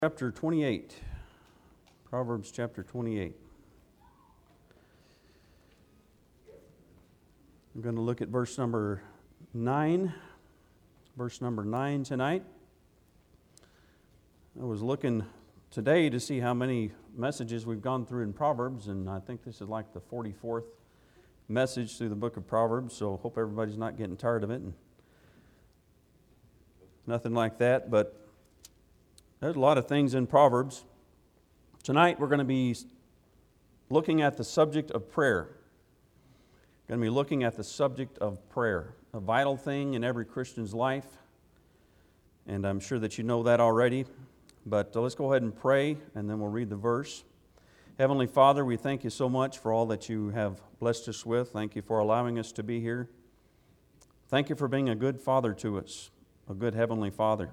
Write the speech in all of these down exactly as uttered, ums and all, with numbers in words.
Chapter twenty-eight. Proverbs chapter twenty-eight. I'm going to look at verse number nine. Verse number nine tonight. I was looking today to see how many messages we've gone through in Proverbs, and I think this is like the forty-fourth message through the book of Proverbs, so hope everybody's not getting tired of it. And nothing like that, but there's a lot of things in Proverbs. Tonight we're going to be looking at the subject of prayer. We're going to be looking at the subject of prayer, a vital thing in every Christian's life. And I'm sure that you know that already. But uh, let's go ahead and pray, and then we'll read the verse. Heavenly Father, we thank you so much for all that you have blessed us with. Thank you for allowing us to be here. Thank you for being a good Father to us, a good Heavenly Father.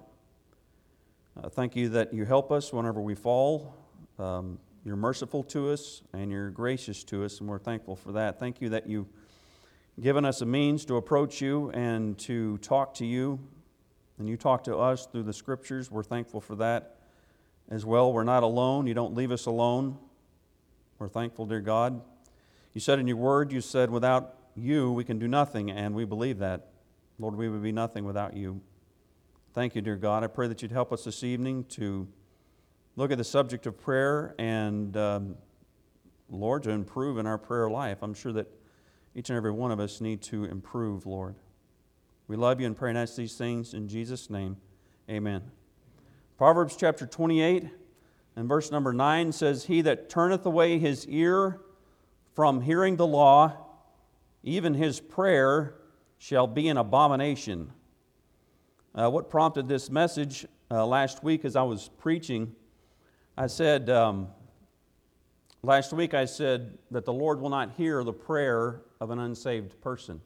Uh, thank you that you help us whenever we fall. Um, you're merciful to us and you're gracious to us, and we're thankful for that. Thank you that you've given us a means to approach you and to talk to you, and you talk to us through the Scriptures. We're thankful for that as well. We're not alone. You don't leave us alone. We're thankful, dear God. You said in your word, you said, without you we can do nothing, and we believe that. Lord, we would be nothing without you. Thank you, dear God. I pray that you'd help us this evening to look at the subject of prayer and, um, Lord, to improve in our prayer life. I'm sure that each and every one of us need to improve, Lord. We love you and pray and ask these things in Jesus' name. Amen. Proverbs chapter twenty-eight and verse number nine says, "He that turneth away his ear from hearing the law, even his prayer shall be an abomination." Uh, what prompted this message uh, last week as I was preaching, I said, um, last week I said that the Lord will not hear the prayer of an unsaved person.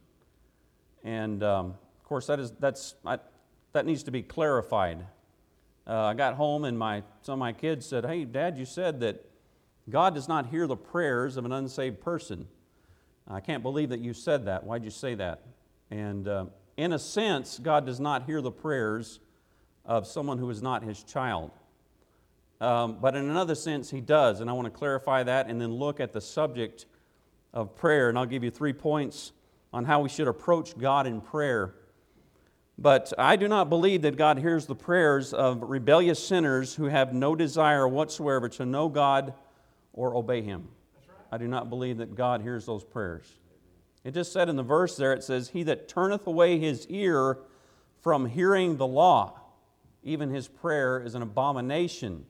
And um, of course that is that's I, that needs to be clarified. Uh, I got home and my some of my kids said, "Hey, Dad, you said that God does not hear the prayers of an unsaved person. I can't believe that you said that. Why'd you say that?" And uh, in a sense, God does not hear the prayers of someone who is not His child. Um, but in another sense, He does. And I want to clarify that and then look at the subject of prayer. And I'll give you three points on how we should approach God in prayer. But I do not believe that God hears the prayers of rebellious sinners who have no desire whatsoever to know God or obey Him. That's right. I do not believe that God hears those prayers. It just said in the verse there, it says, "He that turneth away his ear from hearing the law, even his prayer is an abomination."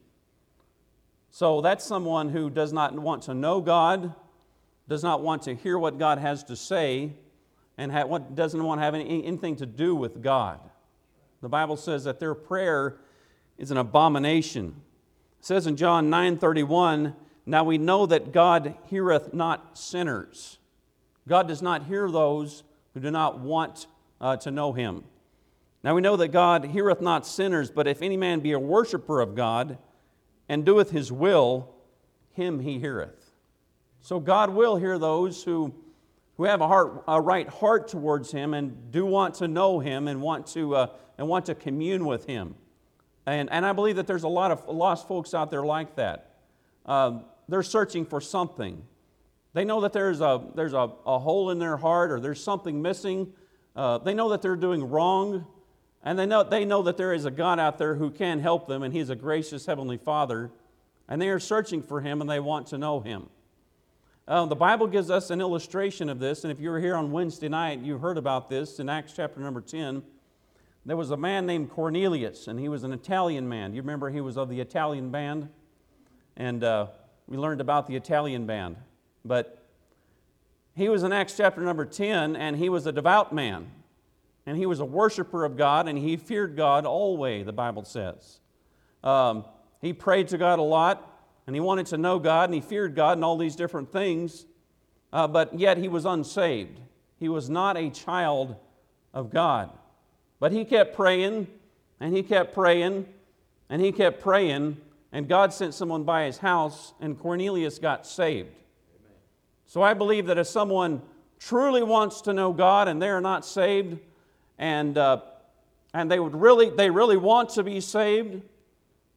So that's someone who does not want to know God, does not want to hear what God has to say, and ha- what, doesn't want to have any, anything to do with God. The Bible says that their prayer is an abomination. It says in John nine thirty-one, "Now we know that God heareth not sinners." God does not hear those who do not want uh, to know Him. Now we know that God heareth not sinners, but if any man be a worshiper of God and doeth His will, him He heareth. So God will hear those who, who have a, heart, a right heart towards Him and do want to know Him and want to, uh, and want to commune with Him. And, and I believe that there's a lot of lost folks out there like that. Uh, they're searching for something. They know that there's a there's a, a hole in their heart, or there's something missing. Uh, they know that they're doing wrong, and they know they know that there is a God out there who can help them, and He's a gracious Heavenly Father, and they are searching for Him, and they want to know Him. Uh, the Bible gives us an illustration of this, and if you were here on Wednesday night, you heard about this in Acts chapter number ten. There was a man named Cornelius, and he was an Italian man. You remember he was of the Italian band, and uh, we learned about the Italian band. But he was in Acts chapter number ten, and he was a devout man. And he was a worshiper of God, and he feared God always, the Bible says. Um, he prayed to God a lot, and he wanted to know God, and he feared God and all these different things. Uh, but yet he was unsaved. He was not a child of God. But he kept praying, and he kept praying, and he kept praying, and God sent someone by his house, and Cornelius got saved. So I believe that if someone truly wants to know God and they are not saved, and uh, and they would really they really want to be saved,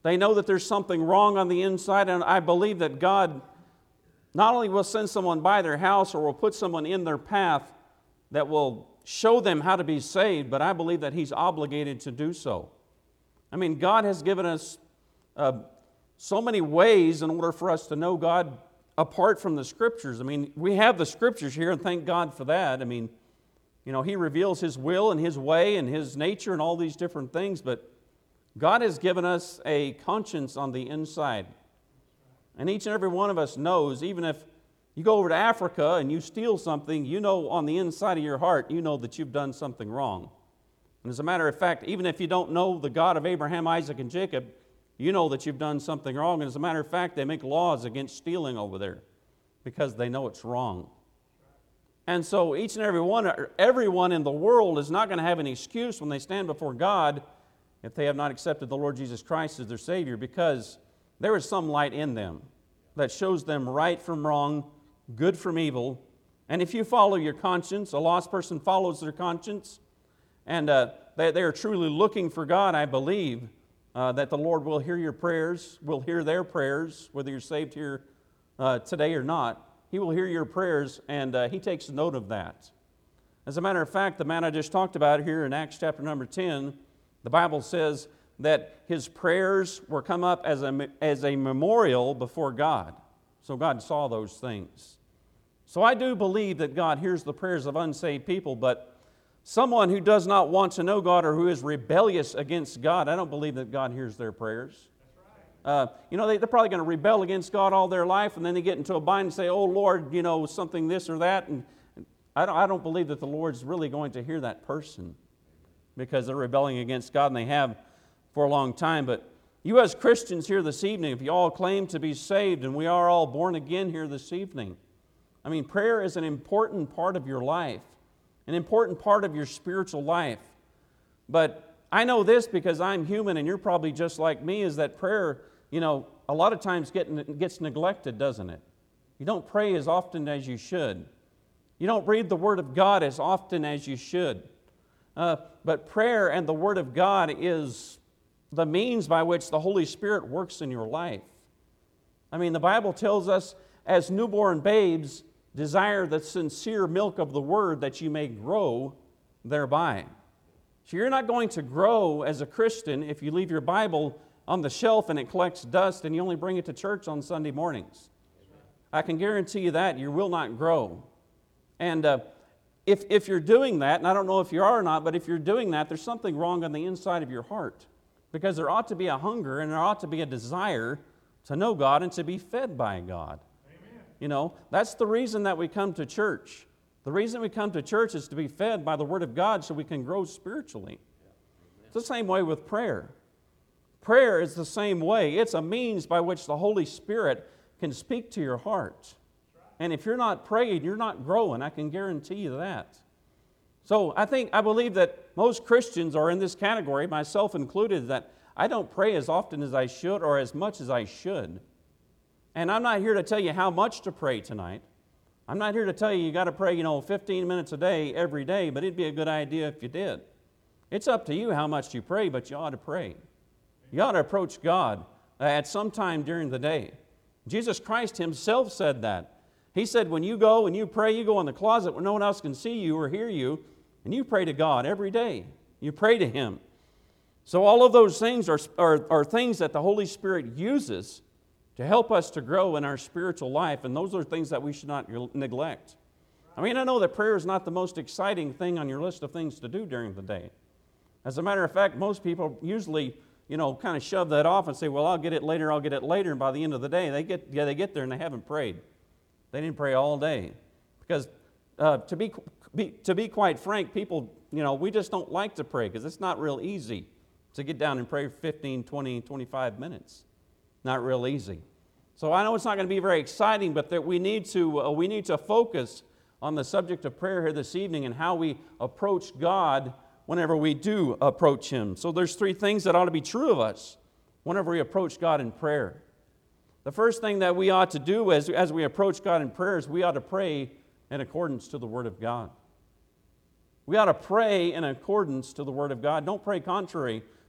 They know that there's something wrong on the inside, and I believe that God not only will send someone by their house or will put someone in their path that will show them how to be saved, but I believe that He's obligated to do so. I mean, God has given us uh, so many ways in order for us to know God apart from the Scriptures. I mean, we have the Scriptures here, and thank God for that. I mean, you know, He reveals His will and His way and His nature and all these different things, but God has given us a conscience on the inside. And each and every one of us knows, even if you go over to Africa and you steal something, you know on the inside of your heart, you know that you've done something wrong. And as a matter of fact, even if you don't know the God of Abraham, Isaac, and Jacob, you know that you've done something wrong. And as a matter of fact, they make laws against stealing over there because they know it's wrong. And so each and every one, everyone in the world is not going to have an excuse when they stand before God if they have not accepted the Lord Jesus Christ as their Savior, because there is some light in them that shows them right from wrong, good from evil. And if you follow your conscience, a lost person follows their conscience, and uh, they, they are truly looking for God, I believe uh, that the Lord will hear your prayers, will hear their prayers, whether you're saved here uh, today or not. He will hear your prayers, and uh, He takes note of that. As a matter of fact, the man I just talked about here in Acts chapter number ten, the Bible says that his prayers were come up as a, as a memorial before God. So God saw those things. So I do believe that God hears the prayers of unsaved people, but someone who does not want to know God or who is rebellious against God, I don't believe that God hears their prayers. Uh, you know, they, they're probably going to rebel against God all their life, and then they get into a bind and say, oh, Lord, you know, something this or that. And I don't, I don't believe that the Lord's really going to hear that person because they're rebelling against God, and they have for a long time. But you as Christians here this evening, if you all claim to be saved, and we are all born again here this evening, I mean, prayer is an important part of your life, an important part of your spiritual life. But I know this because I'm human, and you're probably just like me, is that prayer, you know, a lot of times get, gets neglected, doesn't it? You don't pray as often as you should. You don't read the Word of God as often as you should. Uh, but prayer and the Word of God is the means by which the Holy Spirit works in your life. I mean, the Bible tells us, as newborn babes, desire the sincere milk of the Word that you may grow thereby. So you're not going to grow as a Christian if you leave your Bible on the shelf and it collects dust and you only bring it to church on Sunday mornings. I can guarantee you that you will not grow. And uh, if, if you're doing that, and I don't know if you are or not, but if you're doing that, there's something wrong on the inside of your heart. Because there ought to be a hunger and there ought to be a desire to know God and to be fed by God. Amen. You know, that's the reason that we come to church. The reason we come to church is to be fed by the Word of God so we can grow spiritually. It's the same way with prayer. Prayer is the same way. It's a means by which the Holy Spirit can speak to your heart. And if you're not praying, you're not growing. I can guarantee you that. So I think, I believe that most Christians are in this category, myself included, that I don't pray as often as I should or as much as I should. And I'm not here to tell you how much to pray tonight. I'm not here to tell you you got to pray, you know, fifteen minutes a day every day, but it'd be a good idea if you did. It's up to you how much you pray, but you ought to pray. You ought to approach God at some time during the day. Jesus Christ Himself said that. He said, when you go and you pray, you go in the closet where no one else can see you or hear you, and you pray to God every day. You pray to Him. So all of those things are, are, are things that the Holy Spirit uses to help us to grow in our spiritual life, and those are things that we should not neglect. I mean, I know that prayer is not the most exciting thing on your list of things to do during the day. As a matter of fact, most people usually, you know, kind of shove that off and say, well, I'll get it later, I'll get it later, and by the end of the day, they get, yeah, they get there and they haven't prayed. They didn't pray all day. Because uh, to be, be to be quite frank, people, you know, we just don't like to pray because it's not real easy to get down and pray for fifteen, twenty, twenty-five minutes. Not real easy. So I know it's not going to be very exciting, but that we need to uh, we need to focus on the subject of prayer here this evening and how we approach God whenever we do approach Him. So there's three things that ought to be true of us whenever we approach God in prayer. The first thing that we ought to do as, as we approach God in prayer is we ought to pray in accordance to the Word of God. We ought to pray in accordance to the Word of God. Don't pray contrary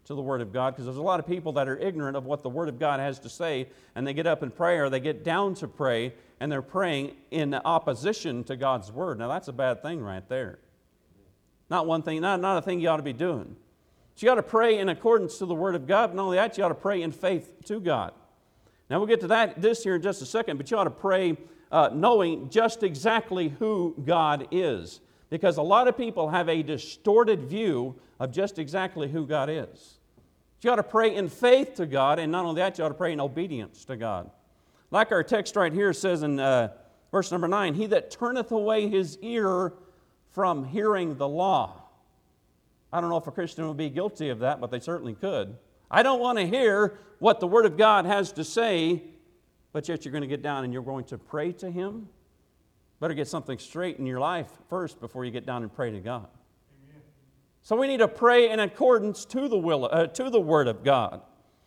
to the Word of God, because there's a lot of people that are ignorant of what the Word of God has to say, and they get up and pray, or they get down to pray, and they're praying in opposition to God's Word. Now that's a bad thing right there. Not one thing, not, not a thing you ought to be doing. So you ought to pray in accordance to the Word of God, but not only that, you ought to pray in faith to God. Now we'll get to that this here in just a second, but you ought to pray uh, knowing just exactly who God is. Because a lot of people have a distorted view of just exactly who God is. You ought to pray in faith to God, and not only that, you ought to pray in obedience to God. Like our text right here says in uh, verse number nine, he that turneth away his ear from hearing the law. I don't know if a Christian would be guilty of that, but they certainly could. I don't want to hear what the Word of God has to say, but yet you're going to get down and you're going to pray to Him. Better get something straight in your life first before you get down and pray to God. Amen. So we need to pray in accordance to the will, uh, to the Word of God.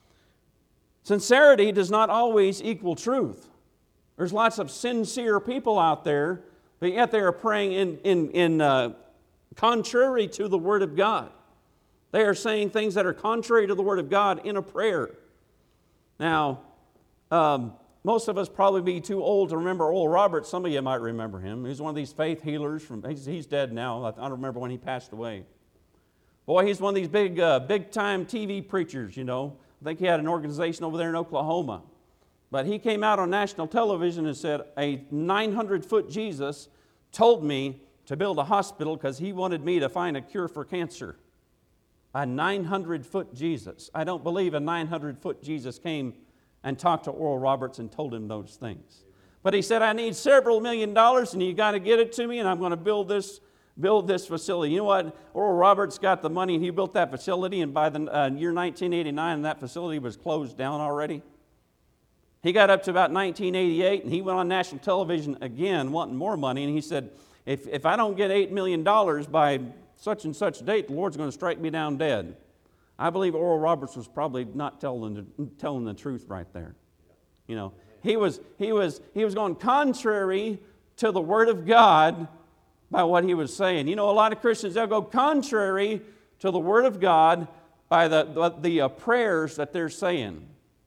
Sincerity does not always equal truth. There's lots of sincere people out there, but yet they are praying in, in, in uh, contrary to the Word of God. They are saying things that are contrary to the Word of God in a prayer. Now, um, most of us probably be too old to remember Oral Roberts. Some of you might remember him. He's one of these faith healers. From He's, he's dead now. I don't remember when he passed away. Boy, he's one of these big, uh, big-time T V preachers, you know. I think he had an organization over there in Oklahoma. But he came out on national television and said, a nine hundred foot Jesus told me to build a hospital because he wanted me to find a cure for cancer. A nine hundred foot Jesus. I don't believe a nine hundred foot Jesus came and talked to Oral Roberts and told him those things. But he said, I need several million dollars and you got to get it to me, and I'm going to build this build this facility. You know what? Oral Roberts got the money and he built that facility, and by the uh, year nineteen eighty-nine, that facility was closed down already. He got up to about nineteen eighty-eight and he went on national television again wanting more money, and he said, if, if I don't get eight million dollars by such and such date, the Lord's going to strike me down dead. I believe Oral Roberts was probably not telling the, telling the truth right there. You know, he was, he, was, he was going contrary to the Word of God by what he was saying. You know, a lot of Christians, they'll go contrary to the Word of God by the, the, the uh, prayers that they're saying.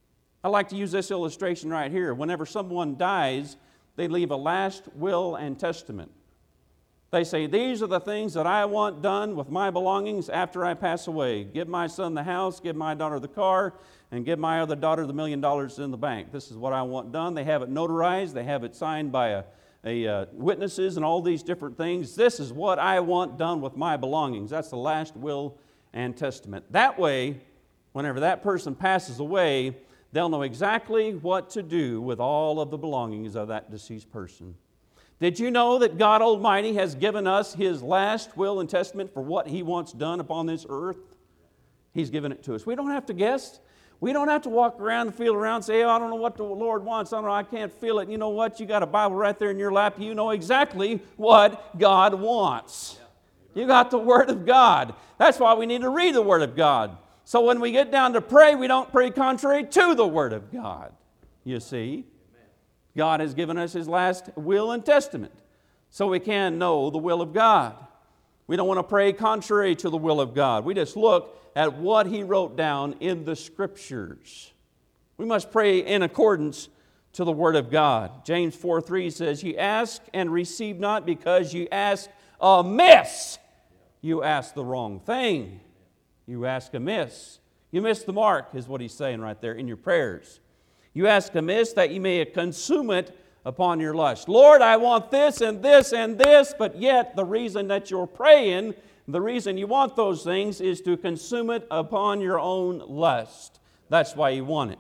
I like to use this illustration right here. Whenever someone dies, they leave a last will and testament. They say, these are the things that I want done with my belongings after I pass away. Give my son the house, give my daughter the car, and give my other daughter the million dollars in the bank. This is what I want done. They have it notarized. They have it signed by a, a uh, witnesses and all these different things. This is what I want done with my belongings. That's the last will and testament. That way, whenever that person passes away, they'll know exactly what to do with all of the belongings of that deceased person. Did you know that God Almighty has given us His last will and testament for what He wants done upon this earth? He's given it to us. We don't have to guess. We don't have to walk around and feel around and say, oh, I don't know what the Lord wants. I don't know, I can't feel it. You know what? You got a Bible right there in your lap. You know exactly what God wants. You got the Word of God. That's why we need to read the Word of God. So when we get down to pray, we don't pray contrary to the Word of God. You see? God has given us His last will and testament so we can know the will of God. We don't want to pray contrary to the will of God. We just look at what He wrote down in the Scriptures. We must pray in accordance to the Word of God. James four three says, you ask and receive not because you ask amiss. You ask the wrong thing. You ask amiss. You miss the mark is what he's saying right there in your prayers. You ask amiss that you may consume it upon your lust. Lord, I want this and this and this, but yet the reason that you're praying, the reason you want those things is to consume it upon your own lust. That's why you want it.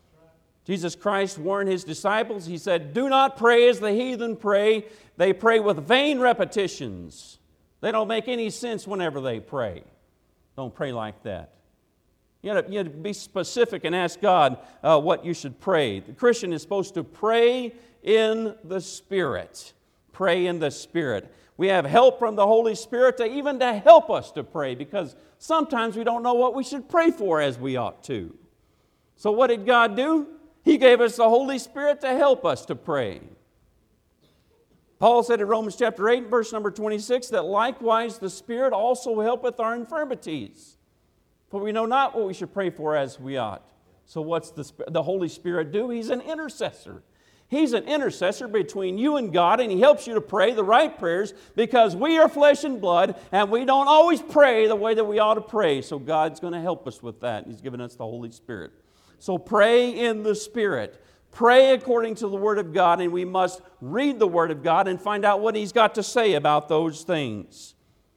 Jesus Christ warned His disciples. He said, do not pray as the heathen pray. They pray with vain repetitions. They don't make any sense whenever they pray. Don't pray like that. You have to, you have to be specific and ask God uh, what you should pray. The Christian is supposed to pray in the Spirit. Pray in the Spirit. We have help from the Holy Spirit to even to help us to pray, because sometimes we don't know what we should pray for as we ought to. So what did God do? He gave us the Holy Spirit to help us to pray. Paul said in Romans chapter eight, verse number twenty-six, that likewise the Spirit also helpeth our infirmities. For we know not what we should pray for as we ought. So what's the, the Holy Spirit do? He's an intercessor. He's an intercessor between you and God, and He helps you to pray the right prayers because we are flesh and blood, and we don't always pray the way that we ought to pray. So God's going to help us with that. He's given us the Holy Spirit. So pray in the Spirit. Pray according to the Word of God, and we must read the Word of God and find out what He's got to say about those things.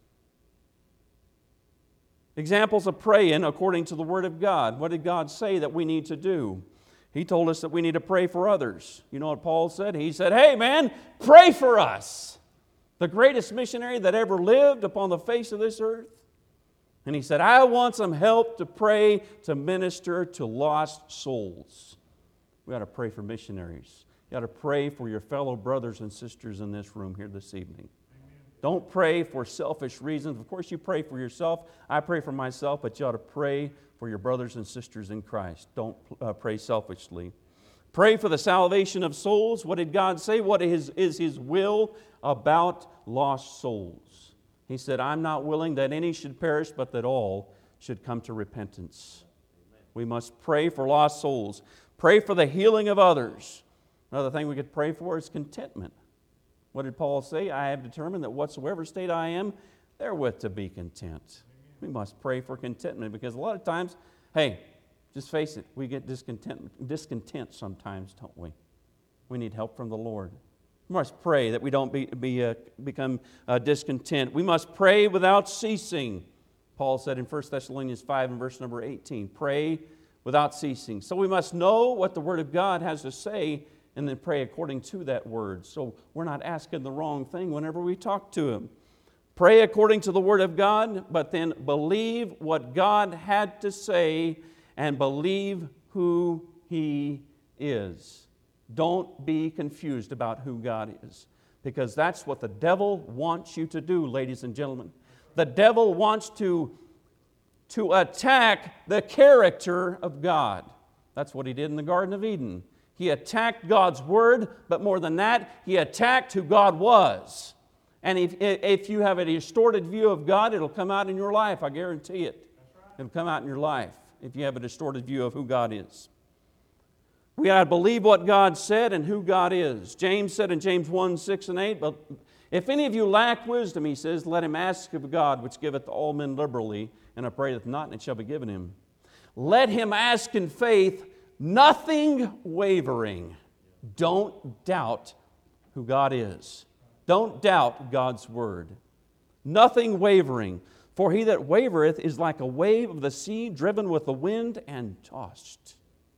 Examples of praying according to the Word of God. What did God say that we need to do? He told us that we need to pray for others. You know what Paul said? He said, hey man, pray for us. The greatest missionary that ever lived upon the face of this earth. And he said, I want some help to pray, to minister to lost souls. We ought to pray for missionaries. You ought to pray for your fellow brothers and sisters in this room here this evening. Don't pray for selfish reasons. Of course, you pray for yourself. I pray for myself, but you ought to pray for your brothers and sisters in Christ. Don't uh, pray selfishly. Pray for the salvation of souls. What did God say? What is, is His will about lost souls? He said, I'm not willing that any should perish, but that all should come to repentance. Amen. We must pray for lost souls. Pray for the healing of others. Another thing we could pray for is contentment. What did Paul say? I have determined that whatsoever state I am, therewith to be content. We must pray for contentment because a lot of times, hey, just face it, we get discontent, discontent sometimes, don't we? We need help from the Lord. We must pray that we don't be, be, uh, become uh, discontent. We must pray without ceasing. Paul said in First Thessalonians five and verse number eighteen, pray without ceasing. So we must know what the Word of God has to say and then pray according to that Word. So we're not asking the wrong thing whenever we talk to Him. Pray according to the Word of God, but then believe what God had to say and believe who He is. Don't be confused about who God is, because that's what the devil wants you to do, ladies and gentlemen. The devil wants to, to attack the character of God. That's what he did in the Garden of Eden. He attacked God's Word, but more than that, he attacked who God was. And if, if you have a distorted view of God, it'll come out in your life, I guarantee it. It'll come out in your life if you have a distorted view of who God is. We got to believe what God said and who God is. James said in James one, six and eight, but if any of you lack wisdom, he says, let him ask of God, which giveth to all men liberally, and upbraideth not, and it shall be given him. Let him ask in faith, nothing wavering. Don't doubt who God is. Don't doubt God's Word. Nothing wavering. For he that wavereth is like a wave of the sea driven with the wind and tossed.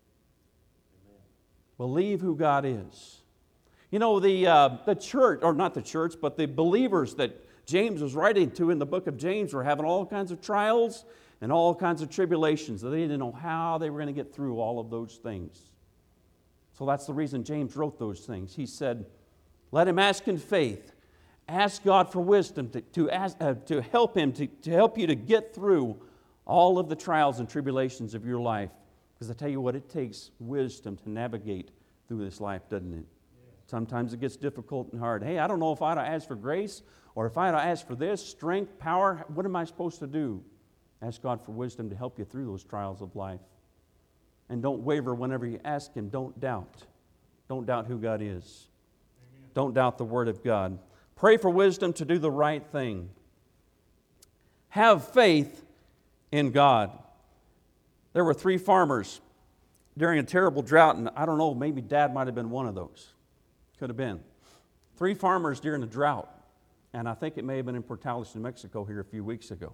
Amen. Believe who God is. You know, the, uh, the church, or not the church, but the believers that James was writing to in the book of James were having all kinds of trials and all kinds of tribulations. They didn't know how they were going to get through all of those things. So that's the reason James wrote those things. He said, let him ask in faith. Ask God for wisdom to, to, ask, uh, to help him, to, to help you to get through all of the trials and tribulations of your life. Because I tell you what, it takes wisdom to navigate through this life, doesn't it? Sometimes it gets difficult and hard. Hey, I don't know if I ought to ask for grace or if I ought to ask for this, strength, power. What am I supposed to do? Ask God for wisdom to help you through those trials of life. And don't waver whenever you ask Him. Don't doubt. Don't doubt who God is. Amen. Don't doubt the Word of God. Pray for wisdom to do the right thing. Have faith in God. There were three farmers during a terrible drought, and I don't know, maybe Dad might have been one of those. Could have been. Three farmers during the drought, and I think it may have been in Portales, New Mexico here a few weeks ago.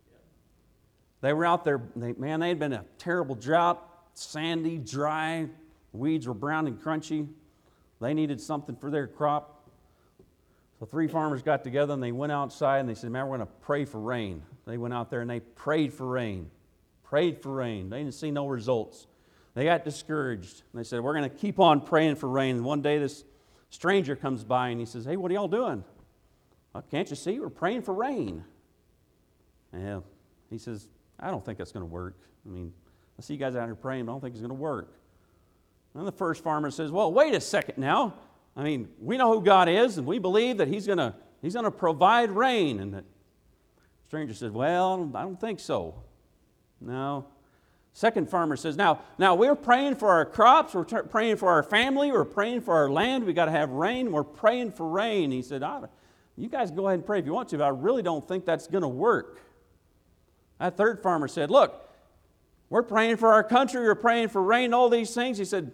They were out there, they, man, they had been a terrible drought, sandy, dry, weeds were brown and crunchy. They needed something for their crop. So three farmers got together and they went outside and they said, man, we're going to pray for rain. They went out there and they prayed for rain. Prayed for rain. They didn't see no results. They got discouraged. And they said, we're going to keep on praying for rain. And one day this stranger comes by and he says, hey, what are y'all doing? Well, can't you see? We're praying for rain. Yeah. He says, I don't think that's going to work. I mean, I see you guys out here praying, but I don't think it's going to work. And the first farmer says, well, wait a second now. I mean, we know who God is, and we believe that He's going to He's going to provide rain. And the stranger says, well, I don't think so. No. Second farmer says, now, now we're praying for our crops, we're t- praying for our family, we're praying for our land, we got to have rain, we're praying for rain. He said, I, you guys go ahead and pray if you want to, but I really don't think that's going to work. That third farmer said, look, we're praying for our country, we're praying for rain, all these things. He said,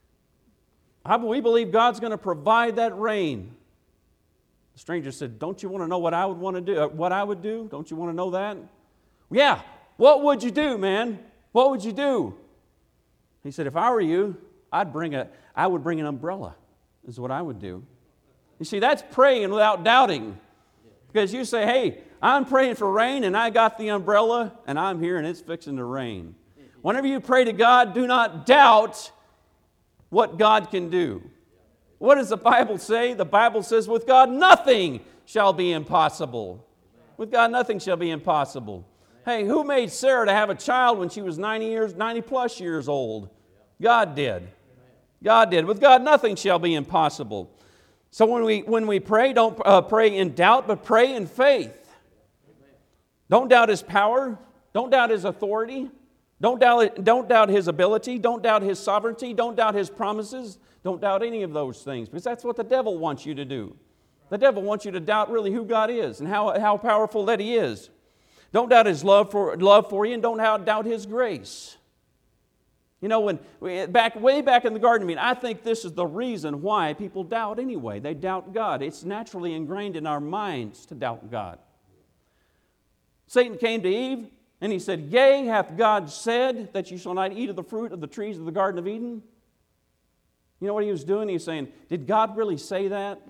I, we believe God's going to provide that rain. The stranger said, don't you want to know what I would want to do? Uh, what I would do? Don't you want to know that? Yeah. What would you do, man? What would you do? He said, if I were you, I'd bring a, I would bring an umbrella, is what I would do. You see, that's praying without doubting. Because you say, hey, I'm praying for rain, and I got the umbrella, and I'm here, and it's fixing to rain. Whenever you pray to God, do not doubt what God can do. What does the Bible say? The Bible says, with God, nothing shall be impossible. With God, nothing shall be impossible. Hey, who made Sarah to have a child when she was ninety years, ninety plus years old? God did. God did. With God, nothing shall be impossible. So when we when we pray, don't uh, pray in doubt, but pray in faith. Don't doubt His power. Don't doubt His authority. Don't doubt it, don't doubt His ability. Don't doubt His sovereignty. Don't doubt His promises. Don't doubt any of those things, because that's what the devil wants you to do. The devil wants you to doubt really who God is and how, how powerful that He is. Don't doubt His love for, love for you, and don't doubt His grace. You know, when we, back way back in the garden, I mean, I think this is the reason why people doubt anyway. They doubt God. It's naturally ingrained in our minds to doubt God. Satan came to Eve, and he said, yea, hath God said that you shall not eat of the fruit of the trees of the Garden of Eden? You know what he was doing? He was saying, did God really say that?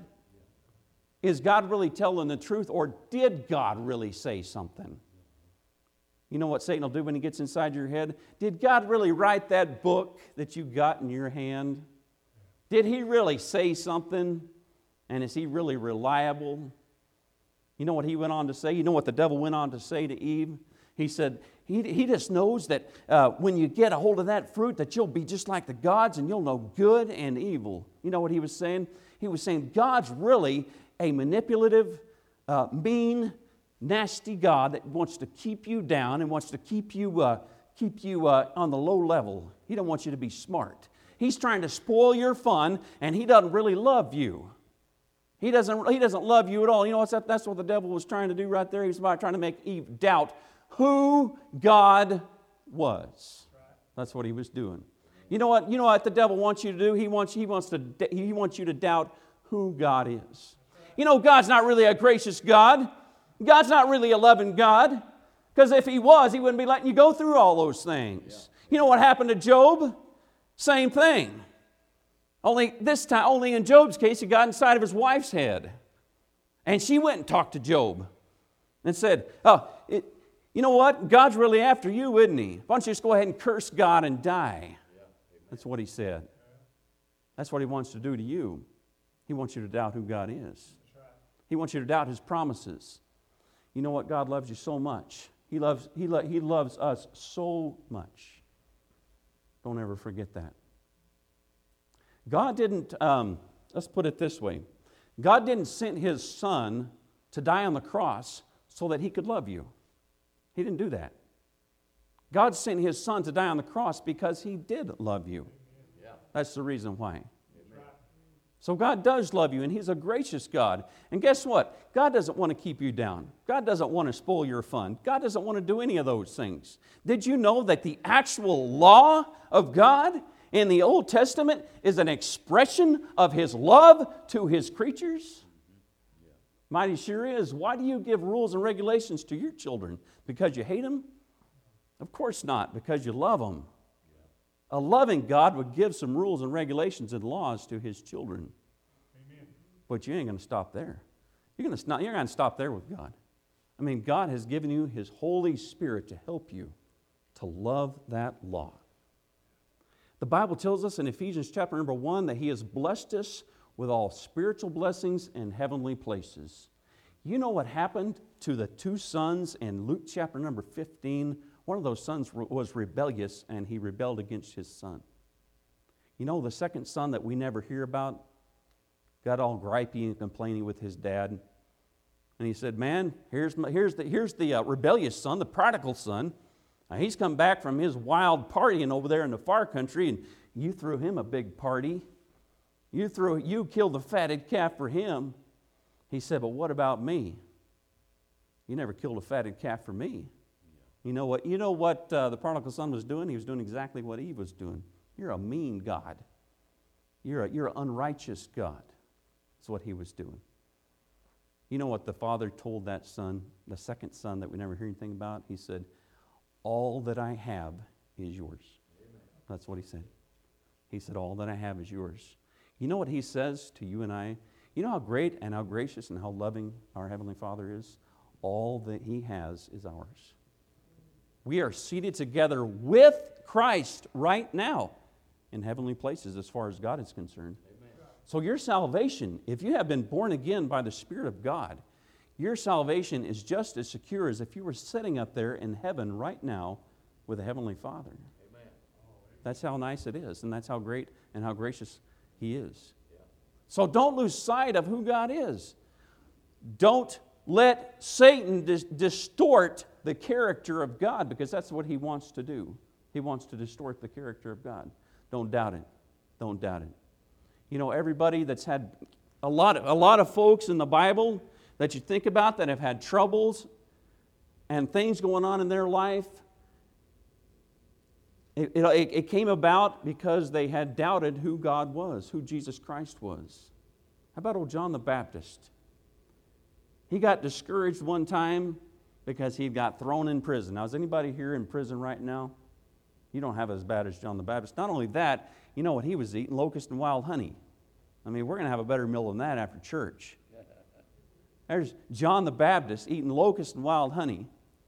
Is God really telling the truth, or did God really say something? You know what Satan will do when he gets inside your head? Did God really write that book that you got in your hand? Did He really say something? And is He really reliable? You know what he went on to say? You know what the devil went on to say to Eve? He said, he, he just knows that uh, when you get a hold of that fruit, that you'll be just like the gods and you'll know good and evil. You know what he was saying? He was saying God's really a manipulative, uh, mean, nasty God that wants to keep you down and wants to keep you, uh, keep you uh, on the low level. He don't want you to be smart. He's trying to spoil your fun, and He doesn't really love you. He doesn't, he doesn't love you at all. You know what? That, that's what the devil was trying to do right there. He was about trying to make Eve doubt who God was. That's what he was doing. You know what? You know what the devil wants you to do? He wants, he wants to, he wants you to doubt who God is. You know, God's not really a gracious God. God's not really a loving God. Because if He was, He wouldn't be letting you go through all those things. You know what happened to Job? Same thing. Only this time, only in Job's case, he got inside of his wife's head. And she went and talked to Job and said, oh, it, you know what? God's really after you, isn't He? Why don't you just go ahead and curse God and die? That's what he said. That's what He wants to do to you. He wants you to doubt who God is. He wants you to doubt His promises. You know what? God loves you so much. He loves, he, lo- he loves us so much. Don't ever forget that. God didn't, um, let's put it this way. God didn't send His Son to die on the cross so that He could love you. He didn't do that. God sent His Son to die on the cross because He did love you. That's the reason why. So God does love you, and He's a gracious God. And guess what? God doesn't want to keep you down. God doesn't want to spoil your fun. God doesn't want to do any of those things. Did you know that the actual law of God in the Old Testament is an expression of His love to His creatures? Mighty sure is. Why do you give rules and regulations to your children? Because you hate them? Of course not, because you love them. A loving God would give some rules and regulations and laws to His children. Amen. But you ain't going to stop there. You're going to stop, you're going to stop there with God. I mean, God has given you His Holy Spirit to help you to love that law. The Bible tells us in Ephesians chapter number one that He has blessed us with all spiritual blessings in heavenly places. You know what happened to the two sons in Luke chapter number fifteen? One of those sons was rebellious, and he rebelled against his son. You know, the second son that we never hear about got all gripey and complaining with his dad. And he said, man, here's, my, here's the, here's the uh, rebellious son, the prodigal son. Now, he's come back from his wild partying over there in the far country, and you threw him a big party. You threw, you killed the fatted calf for him. He said, but what about me? You never killed a fatted calf for me. You know what? You know what uh, the prodigal son was doing? He was doing exactly what Eve was doing. You're a mean God. You're a, you're an unrighteous God. That's what he was doing. You know what the father told that son, the second son that we never hear anything about? He said, all that I have is yours. Amen. That's what he said. He said, all that I have is yours. You know what he says to you and I? You know how great and how gracious and how loving our Heavenly Father is? All that he has is ours. We are seated together with Christ right now in heavenly places as far as God is concerned. Amen. So your salvation, if you have been born again by the Spirit of God, your salvation is just as secure as if you were sitting up there in heaven right now with a Heavenly Father. Amen. That's how nice it is, and that's how great and how gracious he is. Yeah. So don't lose sight of who God is. Don't let Satan dis- distort the character of God, because that's what he wants to do. He wants to distort the character of God. Don't doubt it. Don't doubt it. You know, everybody that's had a lot of, a lot of folks in the Bible that you think about that have had troubles and things going on in their life, it, it, it came about because they had doubted who God was, who Jesus Christ was. How about old John the Baptist? He got discouraged one time because he got thrown in prison. Now, is anybody here in prison right now? You don't have it as bad as John the Baptist. Not only that, you know what he was eating? Locust and wild honey. I mean, we're going to have a better meal than that after church. There's John the Baptist eating locust and wild honey.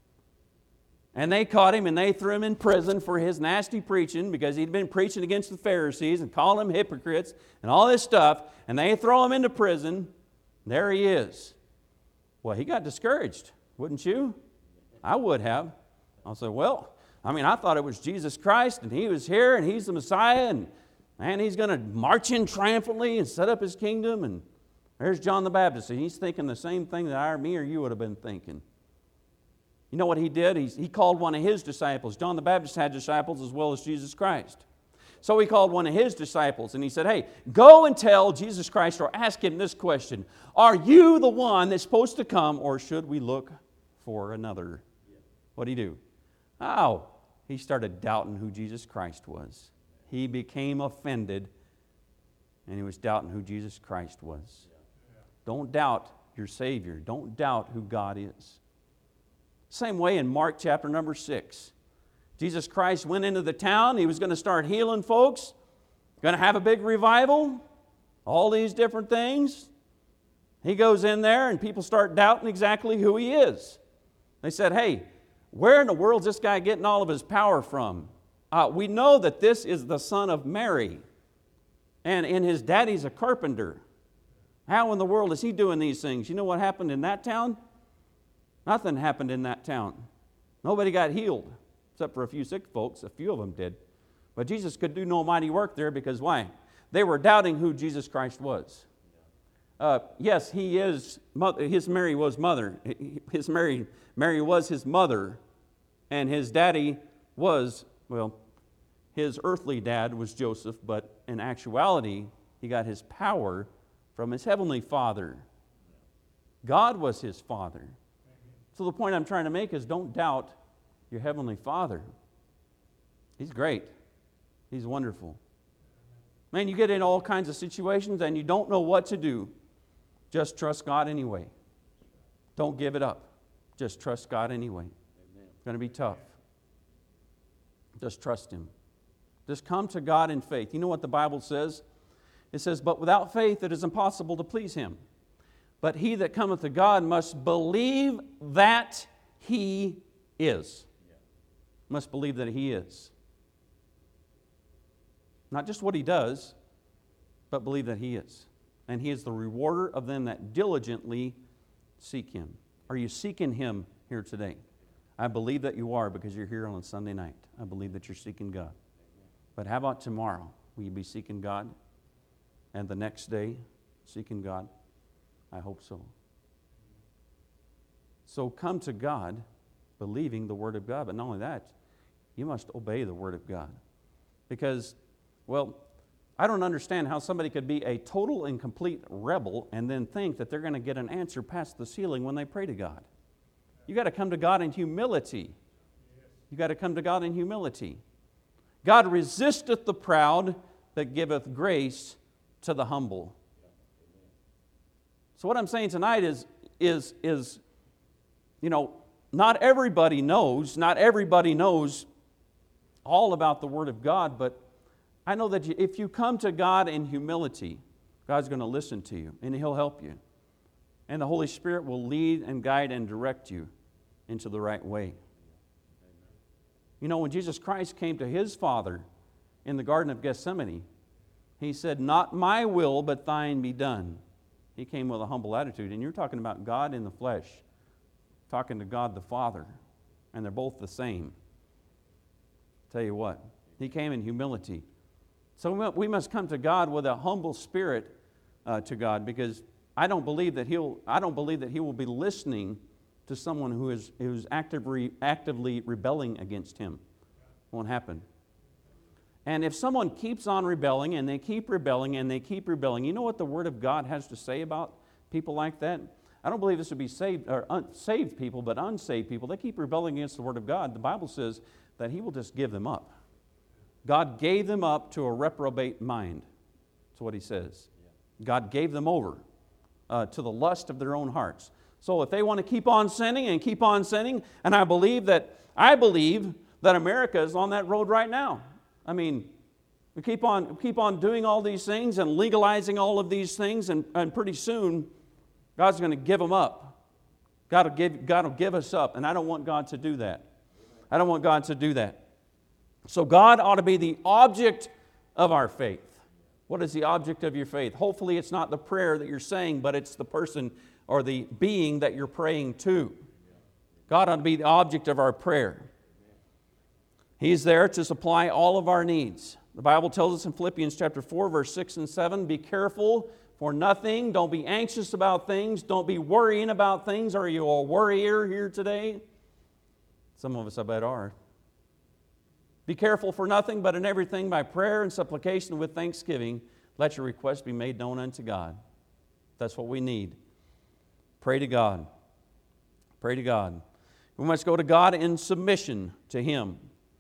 And they caught him and they threw him in prison for his nasty preaching, because he'd been preaching against the Pharisees and calling them hypocrites and all this stuff. And they throw him into prison. There he is. Well, he got discouraged, wouldn't you? I would have. I'll say, well, I mean, I thought it was Jesus Christ, and he was here, and he's the Messiah, and man, he's going to march in triumphantly and set up his kingdom. And there's John the Baptist, and he's thinking the same thing that I or me or you would have been thinking. You know what he did? He's, he called one of his disciples. John the Baptist had disciples as well as Jesus Christ. So he called one of his disciples, and he said, hey, go and tell Jesus Christ, or ask him this question: are you the one that's supposed to come, or should we look for another? What did he do? Oh, he started doubting who Jesus Christ was. He became offended, and he was doubting who Jesus Christ was. Don't doubt your Savior. Don't doubt who God is. Same way in Mark chapter number six. Jesus Christ went into the town. He was going to start healing folks. Going to have a big revival. All these different things. He goes in there and people start doubting exactly who he is. They said, hey, where in the world is this guy getting all of his power from? Uh, we know that this is the son of Mary. And, and his daddy's a carpenter. How in the world is he doing these things? You know what happened in that town? Nothing happened in that town. Nobody got healed. Except for a few sick folks. A few of them did. But Jesus could do no mighty work there because why? They were doubting who Jesus Christ was. Uh, yes, he is. His Mary was mother. His Mary, Mary was his mother, and his daddy was, well, his earthly dad was Joseph, but in actuality, he got his power from his heavenly Father. God was his Father. So the point I'm trying to make is, don't doubt your Heavenly Father. He's great. He's wonderful. Man, you get in all kinds of situations and you don't know what to do. Just trust God anyway. Don't give it up. Just trust God anyway. Amen. It's going to be tough. Just trust Him. Just come to God in faith. You know what the Bible says? It says, but without faith it is impossible to please Him. But he that cometh to God must believe that He is. Must believe that He is. Not just what He does, but believe that He is. And He is the rewarder of them that diligently seek Him. Are you seeking Him here today? I believe that you are, because you're here on a Sunday night. I believe that you're seeking God. But how about tomorrow? Will you be seeking God? And the next day, seeking God? I hope so. So come to God believing the Word of God. But not only that, You must obey the Word of God. Because, well, I don't understand how somebody could be a total and complete rebel and then think that they're going to get an answer past the ceiling when they pray to God. You got to come to God in humility. You got to come to God in humility. God resisteth the proud, but giveth grace to the humble. So what I'm saying tonight is, is, is, you know, not everybody knows, not everybody knows all about the Word of God, but I know that if you come to God in humility, God's going to listen to you, and He'll help you. And the Holy Spirit will lead and guide and direct you into the right way. You know, when Jesus Christ came to His Father in the Garden of Gethsemane, He said, "Not my will, but thine be done." He came with a humble attitude. And you're talking about God in the flesh, talking to God the Father, and they're both the same. Tell you what, He came in humility. So we must come to God with a humble spirit uh, to God, because I don't believe that He'll. I don't believe that He will be listening to someone who is who's actively actively rebelling against Him. Won't happen. And if someone keeps on rebelling and they keep rebelling and they keep rebelling, you know what the Word of God has to say about people like that? I don't believe this would be saved or un, saved people, but unsaved people. They keep rebelling against the Word of God. The Bible says that He will just give them up. God gave them up to a reprobate mind. That's what He says. God gave them over uh, to the lust of their own hearts. So if they want to keep on sinning and keep on sinning, and I believe that I believe that America is on that road right now. I mean, we keep on keep on doing all these things and legalizing all of these things, and, and pretty soon God's going to give them up. God will give God will give us up, and I don't want God to do that. I don't want God to do that. So God ought to be the object of our faith. What is the object of your faith? Hopefully it's not the prayer that you're saying, but it's the person or the being that you're praying to. God ought to be the object of our prayer. He's there to supply all of our needs. The Bible tells us in Philippians chapter four, verse six and seven, be careful for nothing. Don't be anxious about things. Don't be worrying about things. Are you a worrier here today? Some of us, I bet, are. Be careful for nothing, but in everything by prayer and supplication with thanksgiving, let your requests be made known unto God. That's what we need. Pray to God. Pray to God. We must go to God in submission to Him.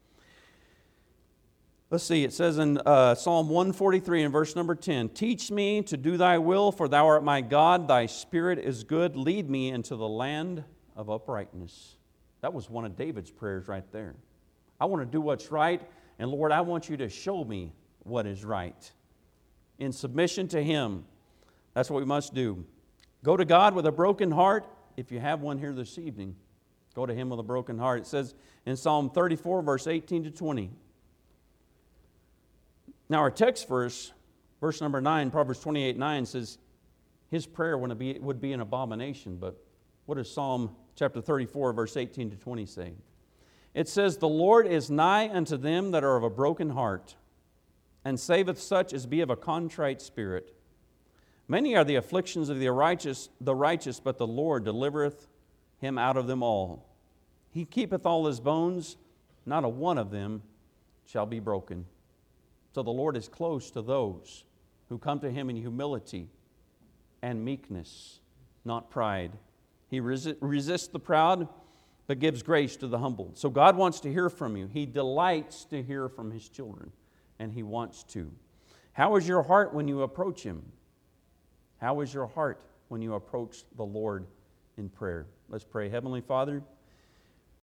Let's see, it says in uh, Psalm one forty-three in verse number ten, teach me to do thy will, for thou art my God, thy spirit is good, lead me into the land of uprightness. That was one of David's prayers right there. I want to do what's right, and Lord, I want you to show me what is right. In submission to Him, that's what we must do. Go to God with a broken heart. If you have one here this evening, go to Him with a broken heart. It says in Psalm thirty-four, verse eighteen to twenty. Now our text verse, verse number nine, Proverbs twenty-eight nine says, his prayer would be, would be an abomination. But what does Psalm chapter thirty-four, verse eighteen to twenty say? It says, the Lord is nigh unto them that are of a broken heart, and saveth such as be of a contrite spirit. Many are the afflictions of the righteous, the righteous, but the Lord delivereth him out of them all. He keepeth all his bones, not a one of them shall be broken. So the Lord is close to those who come to Him in humility and meekness, not pride. He resi- resists the proud, but gives grace to the humble. So God wants to hear from you. He delights to hear from His children, and He wants to. How is your heart when you approach Him? How is your heart when you approach the Lord in prayer? Let's pray. Heavenly Father,